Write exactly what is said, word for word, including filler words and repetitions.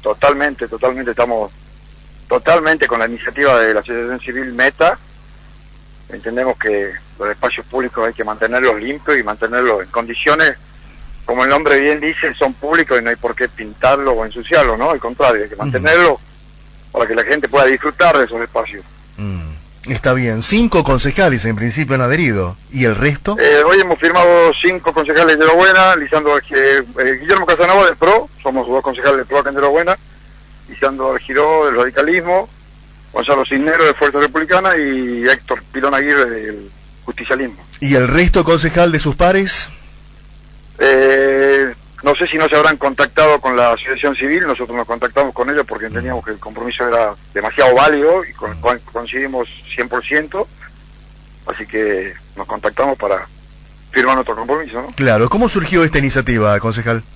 totalmente, totalmente, estamos totalmente con la iniciativa de la Asociación Civil Meta. Entendemos que los espacios públicos hay que mantenerlos limpios y mantenerlos en condiciones, como el nombre bien dice, son públicos y no hay por qué pintarlos o ensuciarlos, ¿no? Al contrario, hay que mantenerlos uh-huh. para que la gente pueda disfrutar de esos espacios. Mm. Está bien, cinco concejales en principio han adherido, ¿y el resto? Eh, hoy hemos firmado cinco concejales de Lo Buena, Lisandro, eh, Guillermo Casanova del P R O, somos dos concejales del P R O acá en de Lo Buena, Lisandro Argiró del radicalismo, Gonzalo Cisnero de Fuerza Republicana y Héctor Pilón Aguirre del justicialismo. ¿Y el resto concejal de sus pares? Eh, no sé si no se habrán contactado con la asociación civil, nosotros nos contactamos con ellos porque entendíamos que el compromiso era demasiado válido y con el cual coincidimos cien por ciento, así que nos contactamos para firmar nuestro compromiso, ¿no? Claro, ¿cómo surgió esta iniciativa, concejal?